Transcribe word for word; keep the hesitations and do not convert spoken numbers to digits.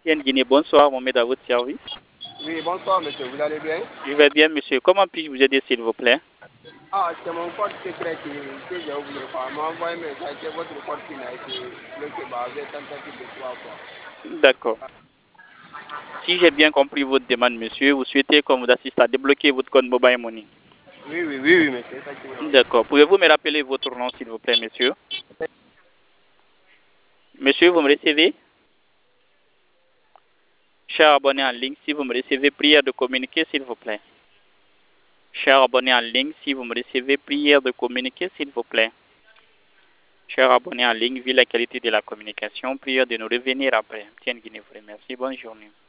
Tienne Guinée, bonsoir, Mohamed à votre service. Oui, bonsoir monsieur, vous allez bien? Je vais bien, monsieur. Comment puis-je vous aider, s'il vous plaît? Ah, c'est mon code secret qui, que j'ai oublié. Quoi. On m'a envoyé un message que votre code qui a été bloqué. Bah, vous êtes tentative de trois fois. D'accord. Si j'ai bien compris votre demande, monsieur, vous souhaitez qu'on vous assiste à débloquer votre code Mobile Money. Oui, oui, oui, oui, monsieur. Effectivement. D'accord. Pouvez-vous me rappeler votre nom, s'il vous plaît, monsieur? Monsieur, vous me recevez? Cher abonné en ligne, si vous me recevez, prière de communiquer, s'il vous plaît. Cher abonné en ligne, si vous me recevez, prière de communiquer, s'il vous plaît. Cher abonné en ligne, vu la qualité de la communication, prière de nous revenir après. Tiens, Guinée, vous remercie. Bonne journée.